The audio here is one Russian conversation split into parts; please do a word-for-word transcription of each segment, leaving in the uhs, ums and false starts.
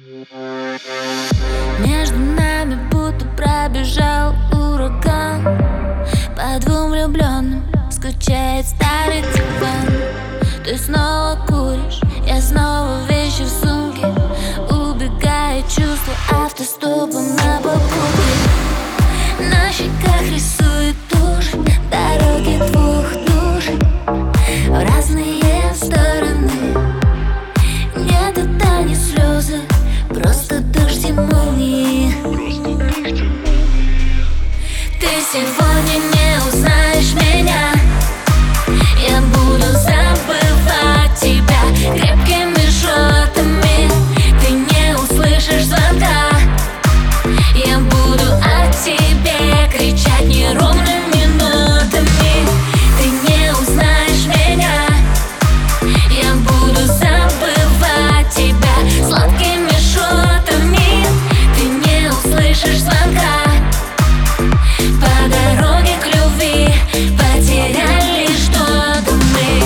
Между нами будто пробежал ураган. По двум влюбленным скучает старый диван. Ты снова куришь, я снова вещи в сумке. Убегает чувство автостопом на попутке. На щеках рисует тушь дороги двух душ в разные стороны. Нет, это не слезы, просто дождь и молнии. Ты сегодня не узнаешь меня. Я буду забывать тебя крепкими шотами. Ты не услышишь звонка. Я буду о тебе кричать неровными нотами. Ты не узнаешь меня. Я буду забывать тебя сладкими шотами. Ты не услышишь звонка. По дороге к любви потеряли что-то мы.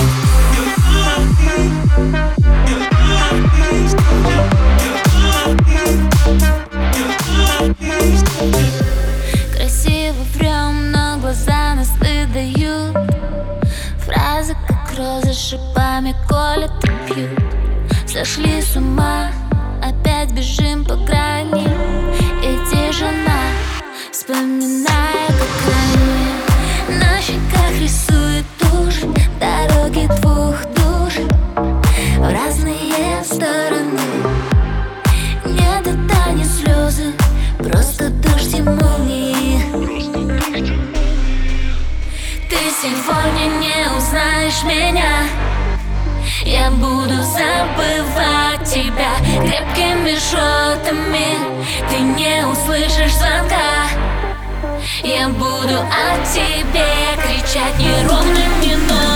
Красиво врем, но глаза нас выдают. Фразы, как розы, шипами колят и бьют. Сошли с ума, опять бежим по грани. И тишина, вспоминая, как ранее. На щеках рисует тушь дороги двух душ в разные стороны. Нет, это не слезы, просто дождь и молнии. Ты сегодня не узнаешь меня. Я буду забывать тебя крепкими шотами. Ты не услышишь звонка. Я буду о тебе кричать неровными нотами.